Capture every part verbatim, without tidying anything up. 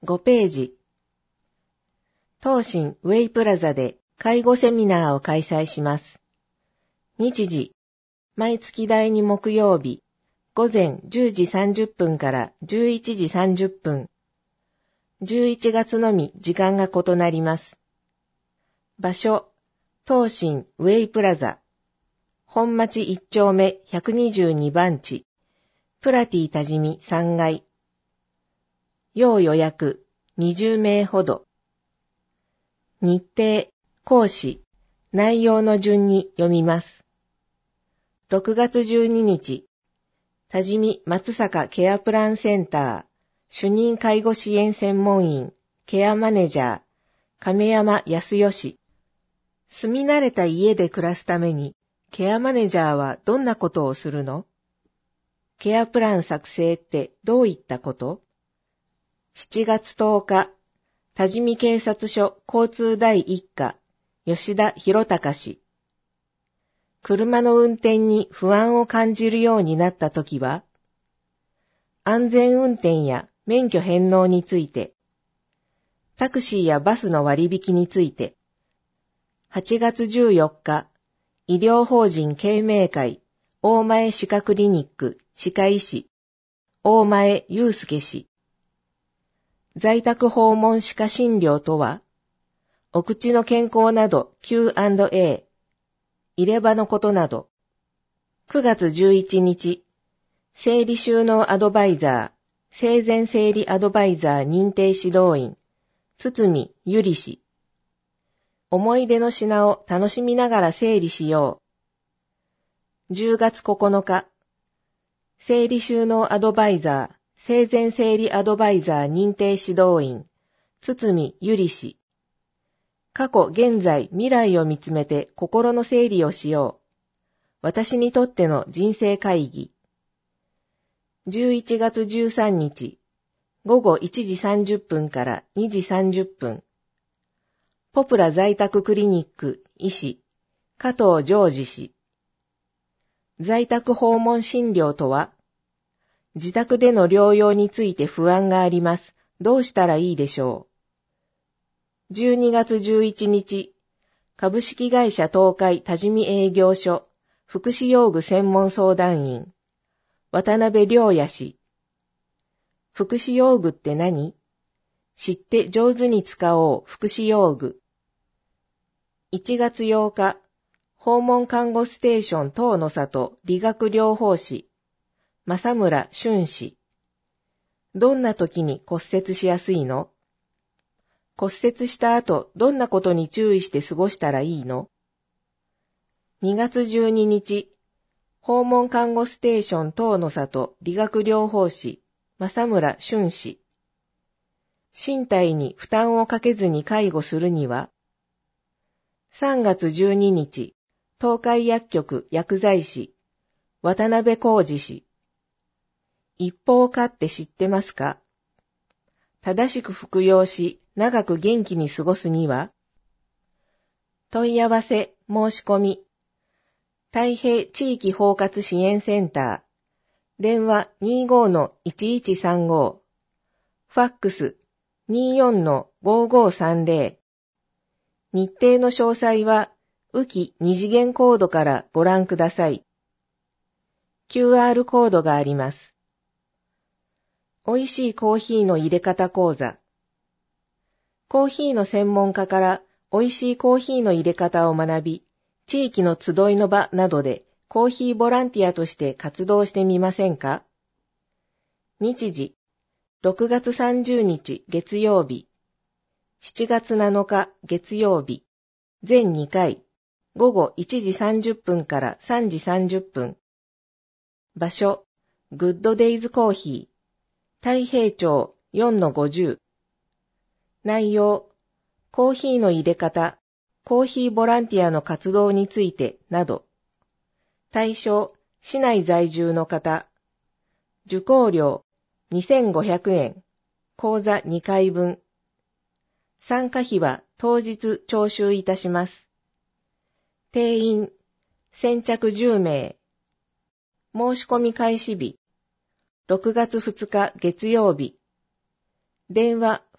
ごページ。東進ウェイプラザで介護セミナーを開催します。日時、毎月だいに木曜日、午前じゅうじさんじゅっぷんからじゅういちじさんじゅっぷん。じゅういちがつのみ時間が異なります。場所、東進ウェイプラザ。本町いっ丁目ひゃくにじゅうにばん地。プラティ多治見さんがい。要予約にじゅうめいほど。日程、講師、内容の順に読みます。ろくがつじゅうににち、多治見松坂ケアプランセンター、主任介護支援専門員、ケアマネジャー、亀山康義。住み慣れた家で暮らすために、ケアマネジャーはどんなことをするの？ケアプラン作成ってどういったこと？しちがつとおか、多治見警察署交通第一課、吉田博隆氏。車の運転に不安を感じるようになったときは、安全運転や免許返納について、タクシーやバスの割引について、はちがつじゅうよっか、医療法人啓明会、大前歯科クリニック歯科医師、大前祐介氏。在宅訪問歯科診療とは、お口の健康など キューアンドエー、入れ歯のことなど。くがつじゅういちにち、生理収納アドバイザー、生前整理アドバイザー認定指導員、堤ゆり氏。思い出の品を楽しみながら整理しよう。じゅうがつここのか、生理収納アドバイザー、生前整理アドバイザー認定指導員、堤ゆり氏。過去、現在、未来を見つめて心の整理をしよう。私にとっての人生会議。じゅういちがつじゅうさんにち、ごごいちじさんじゅっぷんからにじさんじゅっぷん。ポプラ在宅クリニック医師、加藤ジョージ氏。在宅訪問診療とは、自宅での療養について不安があります。どうしたらいいでしょう。じゅうにがつじゅういちにち、株式会社東海多治見営業所、福祉用具専門相談員、渡辺良也氏。福祉用具って何？知って上手に使おう福祉用具。いちがつようか、訪問看護ステーション東の里理学療法士、正村俊氏。どんな時に骨折しやすいの？骨折した後、どんなことに注意して過ごしたらいいの？にがつじゅうににち、訪問看護ステーション東の里理学療法士、正村俊氏。身体に負担をかけずに介護するには、さんがつじゅうににち、東海薬局薬剤師、渡辺浩二氏。一方化って知ってますか？正しく服用し、長く元気に過ごすには、問い合わせ、申し込み、太平地域包括支援センター、電話 にじゅうごのいちいちさんご、ファックス にじゅうよんのごごさんぜろ、日程の詳細は、浮き二次元コードからご覧ください。キューアール コードがあります。美味しいコーヒーの入れ方講座。コーヒーの専門家から美味しいコーヒーの入れ方を学び、地域の集いの場などでコーヒーボランティアとして活動してみませんか？日時、ろくがつさんじゅうにち月曜日、しちがつなのか月曜日、全にかい、ごごいちじさんじゅっぷんからさんじさんじゅっぷん。場所、グッドデイズコーヒー、太平町 よんのごじゅう。内容、コーヒーの入れ方、コーヒーボランティアの活動についてなど。対象、市内在住の方。受講料、にせんごひゃくえん。講座にかいぶん。参加費は当日徴収いたします。定員、先着じゅうめい。申し込み開始日、ろくがつふつか月曜日。電話、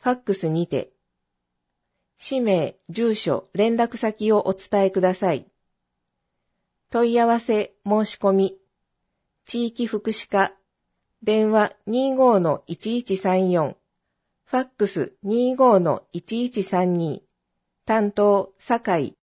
ファックスにて、氏名、住所、連絡先をお伝えください。問い合わせ、申し込み、地域福祉課、電話 にじゅうごのいちいちさんよん、ファックス にじゅうごのいちいちさんに、担当、酒井